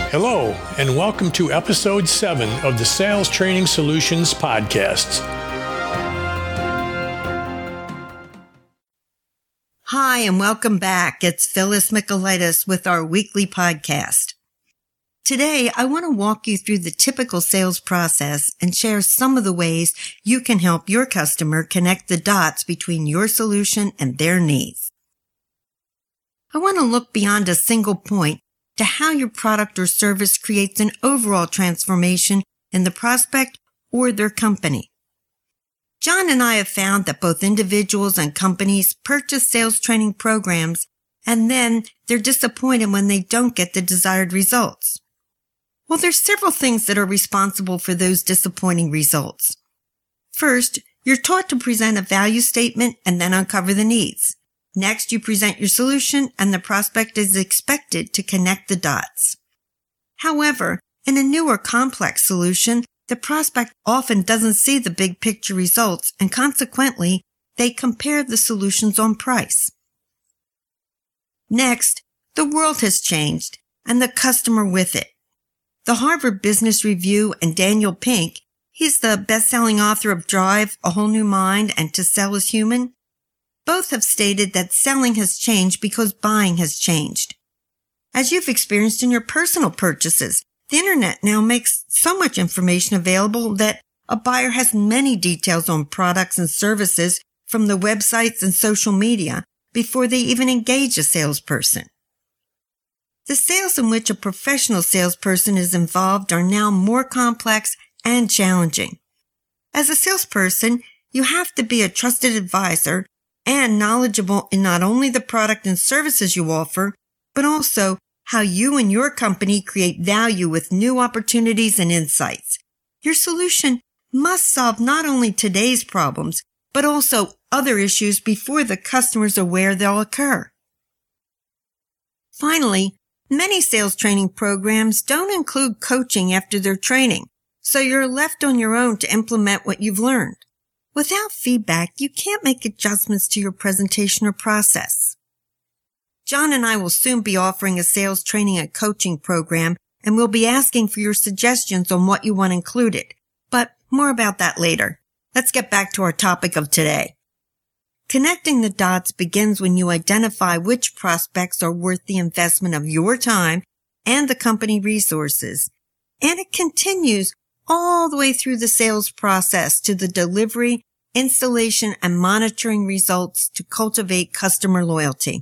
Hello, and welcome to Episode 7 of the Sales Training Solutions Podcast. Hi, and welcome back. It's Phyllis Michaelitis with our weekly podcast. Today, I want to walk you through the typical sales process and share some of the ways you can help your customer connect the dots between your solution and their needs. I want to look beyond a single point to how your product or service creates an overall transformation in the prospect or their company. John and I have found that both individuals and companies purchase sales training programs, and then they're disappointed when they don't get the desired results. Well, there's several things that are responsible for those disappointing results. First, you're taught to present a value statement and then uncover the needs. Next, you present your solution, and the prospect is expected to connect the dots. However, in a new or complex solution, the prospect often doesn't see the big picture results, and consequently, they compare the solutions on price. Next, the world has changed, and the customer with it. The Harvard Business Review and Daniel Pink, he's the best-selling author of Drive, A Whole New Mind, and To Sell is Human, both have stated that selling has changed because buying has changed. As you've experienced in your personal purchases, the internet now makes so much information available that a buyer has many details on products and services from the websites and social media before they even engage a salesperson. The sales in which a professional salesperson is involved are now more complex and challenging. As a salesperson, you have to be a trusted advisor and knowledgeable in not only the product and services you offer, but also how you and your company create value with new opportunities and insights. Your solution must solve not only today's problems, but also other issues before the customer's aware they'll occur. Finally, many sales training programs don't include coaching after their training, so you're left on your own to implement what you've learned. Without feedback, you can't make adjustments to your presentation or process. John and I will soon be offering a sales training and coaching program, and we'll be asking for your suggestions on what you want included. But more about that later. Let's get back to our topic of today. Connecting the dots begins when you identify which prospects are worth the investment of your time and the company resources, and it continues all the way through the sales process to the delivery, installation, and monitoring results to cultivate customer loyalty.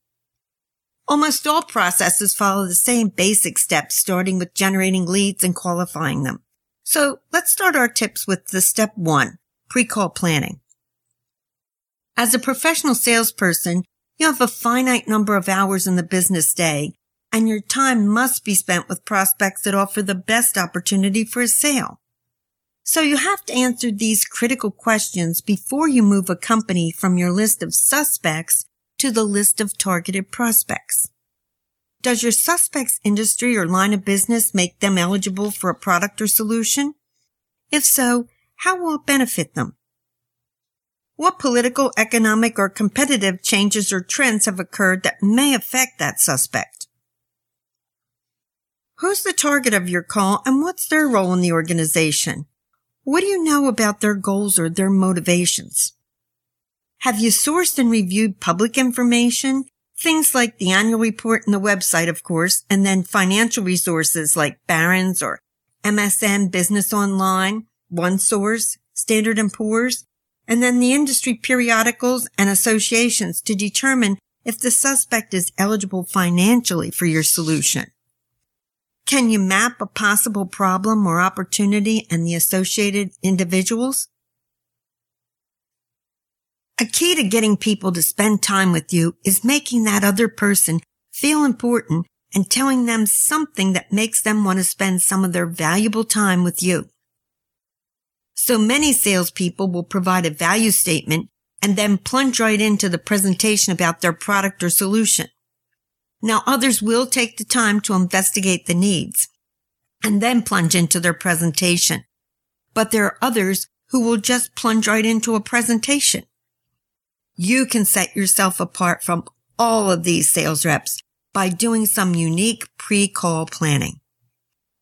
Almost all processes follow the same basic steps, starting with generating leads and qualifying them. So let's start our tips with the step 1, pre-call planning. As a professional salesperson, you have a finite number of hours in the business day, and your time must be spent with prospects that offer the best opportunity for a sale. So you have to answer these critical questions before you move a company from your list of suspects to the list of targeted prospects. Does your suspect's industry or line of business make them eligible for a product or solution? If so, how will it benefit them? What political, economic, or competitive changes or trends have occurred that may affect that suspect? Who's the target of your call, and what's their role in the organization? What do you know about their goals or their motivations? Have you sourced and reviewed public information? Things like the annual report and the website, of course, and then financial resources like Barron's or MSN Business Online, OneSource, Standard & Poor's, and then the industry periodicals and associations to determine if the suspect is eligible financially for your solution. Can you map a possible problem or opportunity and the associated individuals? A key to getting people to spend time with you is making that other person feel important and telling them something that makes them want to spend some of their valuable time with you. So many salespeople will provide a value statement and then plunge right into the presentation about their product or solution. Now, others will take the time to investigate the needs and then plunge into their presentation. But there are others who will just plunge right into a presentation. You can set yourself apart from all of these sales reps by doing some unique pre-call planning.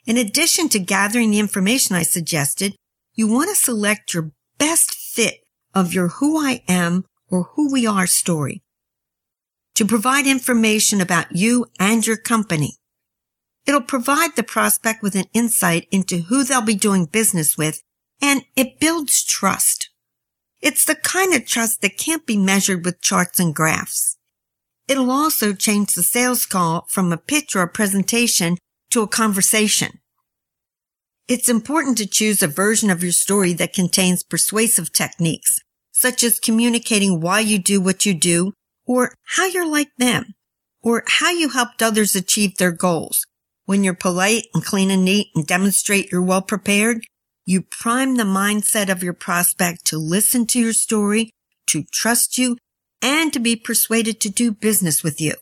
In addition to gathering the information I suggested, you want to select your best fit of your who I am or who we are story to provide information about you and your company. It'll provide the prospect with an insight into who they'll be doing business with, and it builds trust. It's the kind of trust that can't be measured with charts and graphs. It'll also change the sales call from a pitch or a presentation to a conversation. It's important to choose a version of your story that contains persuasive techniques, such as communicating why you do what you do, or how you're like them, or how you helped others achieve their goals. When you're polite and clean and neat and demonstrate you're well prepared, you prime the mindset of your prospect to listen to your story, to trust you, and to be persuaded to do business with you.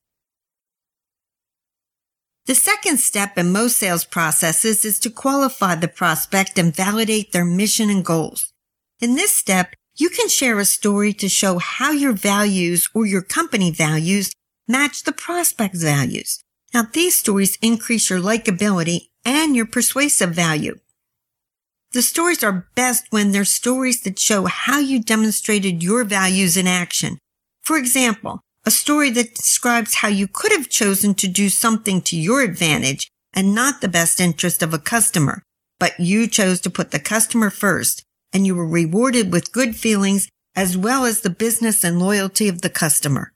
The second step in most sales processes is to qualify the prospect and validate their mission and goals. In this step, you can share a story to show how your values or your company values match the prospect's values. Now, these stories increase your likability and your persuasive value. The stories are best when they're stories that show how you demonstrated your values in action. For example, a story that describes how you could have chosen to do something to your advantage and not the best interest of a customer, but you chose to put the customer first, and you were rewarded with good feelings as well as the business and loyalty of the customer.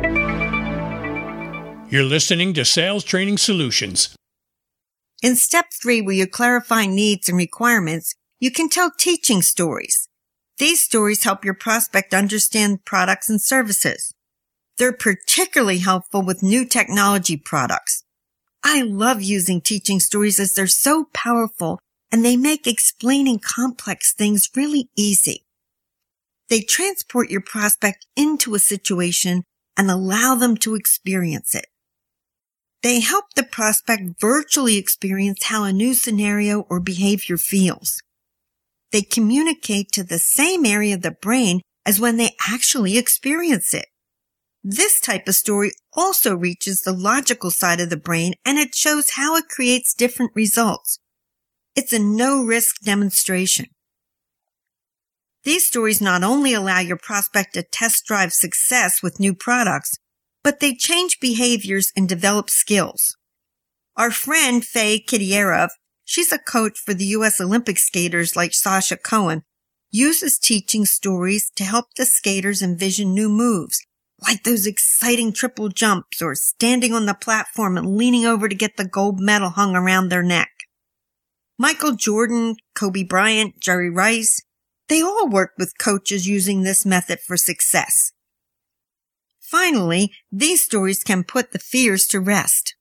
You're listening to Sales Training Solutions. In step 3, where you clarify needs and requirements, you can tell teaching stories. These stories help your prospect understand products and services. They're particularly helpful with new technology products. I love using teaching stories as they're so powerful and they make explaining complex things really easy. They transport your prospect into a situation and allow them to experience it. They help the prospect virtually experience how a new scenario or behavior feels. They communicate to the same area of the brain as when they actually experience it. This type of story also reaches the logical side of the brain, and it shows how it creates different results. It's a no-risk demonstration. These stories not only allow your prospect to test drive success with new products, but they change behaviors and develop skills. Our friend Faye Kidierov, she's a coach for the U.S. Olympic skaters like Sasha Cohen, uses teaching stories to help the skaters envision new moves, like those exciting triple jumps or standing on the platform and leaning over to get the gold medal hung around their neck. Michael Jordan, Kobe Bryant, Jerry Rice, they all worked with coaches using this method for success. Finally, these stories can put the fears to rest.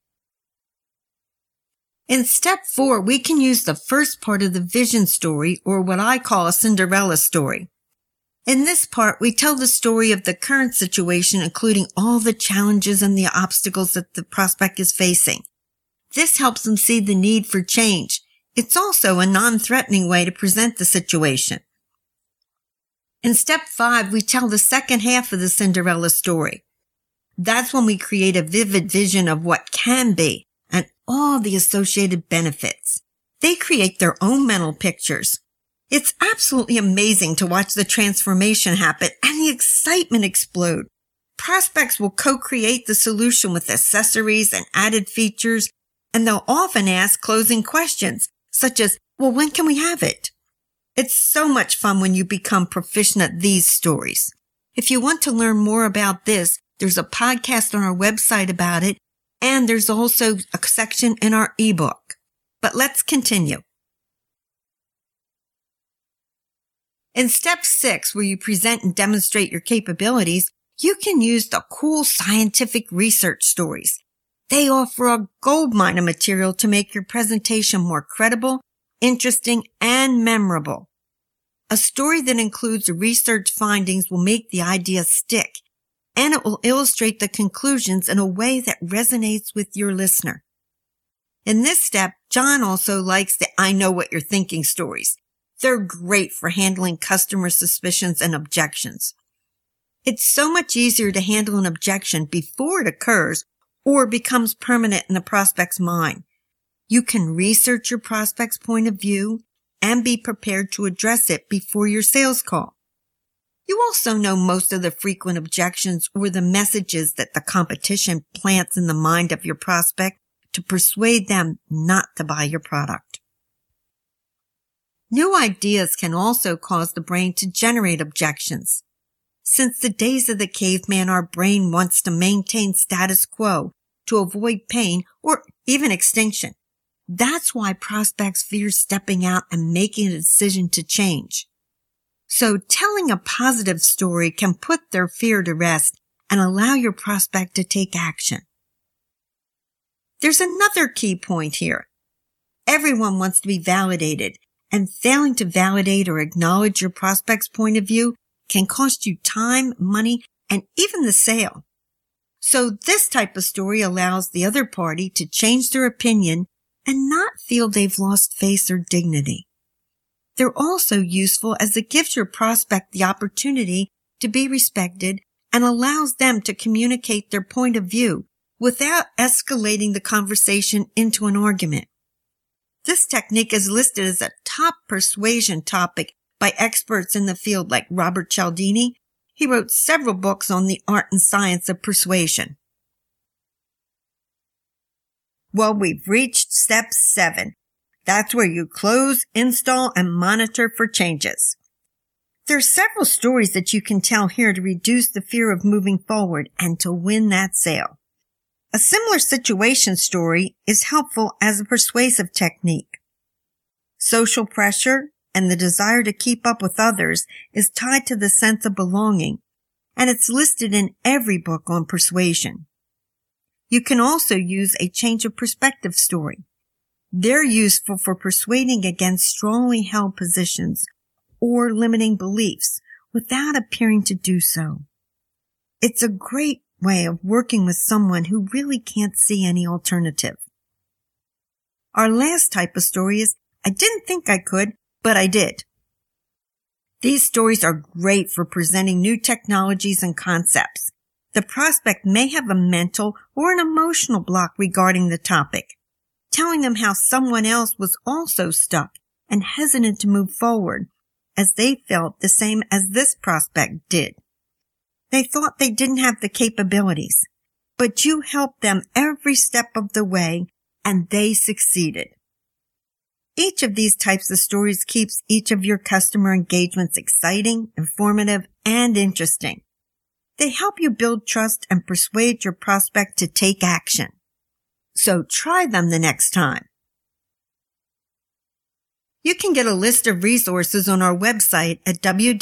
In step 4, we can use the first part of the vision story, or what I call a Cinderella story. In this part, we tell the story of the current situation, including all the challenges and the obstacles that the prospect is facing. This helps them see the need for change. It's also a non-threatening way to present the situation. In step 5, we tell the second half of the Cinderella story. That's when we create a vivid vision of what can be and all the associated benefits. They create their own mental pictures. It's absolutely amazing to watch the transformation happen and the excitement explode. Prospects will co-create the solution with accessories and added features, and they'll often ask closing questions, such as, well, when can we have it? It's so much fun when you become proficient at these stories. If you want to learn more about this, there's a podcast on our website about it, and there's also a section in our ebook. But let's continue. In step 6, where you present and demonstrate your capabilities, you can use the cool scientific research stories. They offer a goldmine of material to make your presentation more credible, interesting, and memorable. A story that includes research findings will make the idea stick, and it will illustrate the conclusions in a way that resonates with your listener. In this step, John also likes the I know what you're thinking stories. They're great for handling customer suspicions and objections. It's so much easier to handle an objection before it occurs or becomes permanent in the prospect's mind. You can research your prospect's point of view and be prepared to address it before your sales call. You also know most of the frequent objections or the messages that the competition plants in the mind of your prospect to persuade them not to buy your product. New ideas can also cause the brain to generate objections. Since the days of the caveman, our brain wants to maintain status quo to avoid pain or even extinction. That's why prospects fear stepping out and making a decision to change. So telling a positive story can put their fear to rest and allow your prospect to take action. There's another key point here. Everyone wants to be validated, and failing to validate or acknowledge your prospect's point of view can cost you time, money, and even the sale. So this type of story allows the other party to change their opinion and not feel they've lost face or dignity. They're also useful as it gives your prospect the opportunity to be respected and allows them to communicate their point of view without escalating the conversation into an argument. This technique is listed as a top persuasion topic by experts in the field like Robert Cialdini. He wrote several books on the art and science of persuasion. Well, we've reached step 7. That's where you close, install, and monitor for changes. There are several stories that you can tell here to reduce the fear of moving forward and to win that sale. A similar situation story is helpful as a persuasive technique. Social pressure and the desire to keep up with others is tied to the sense of belonging, and it's listed in every book on persuasion. You can also use a change of perspective story. They're useful for persuading against strongly held positions or limiting beliefs without appearing to do so. It's a great way of working with someone who really can't see any alternative. Our last type of story is, I didn't think I could, but I did. These stories are great for presenting new technologies and concepts. The prospect may have a mental or an emotional block regarding the topic, telling them how someone else was also stuck and hesitant to move forward, as they felt the same as this prospect did. They thought they didn't have the capabilities, but you helped them every step of the way, and they succeeded. Each of these types of stories keeps each of your customer engagements exciting, informative, and interesting. They help you build trust and persuade your prospect to take action. So try them the next time. You can get a list of resources on our website at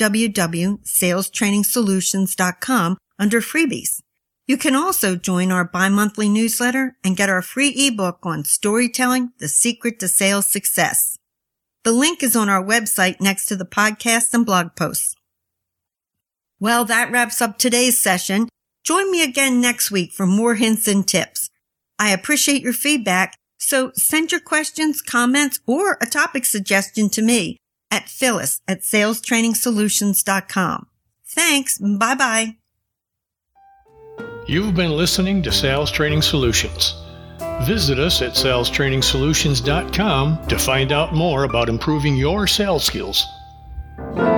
www.salestrainingsolutions.com under freebies. You can also join our bi-monthly newsletter and get our free ebook on storytelling, the secret to sales success. The link is on our website next to the podcast and blog posts. Well, that wraps up today's session. Join me again next week for more hints and tips. I appreciate your feedback, so send your questions, comments, or a topic suggestion to me at Phyllis@salestrainingsolutions.com. Thanks. Bye-bye. You've been listening to Sales Training Solutions. Visit us at salestrainingsolutions.com to find out more about improving your sales skills.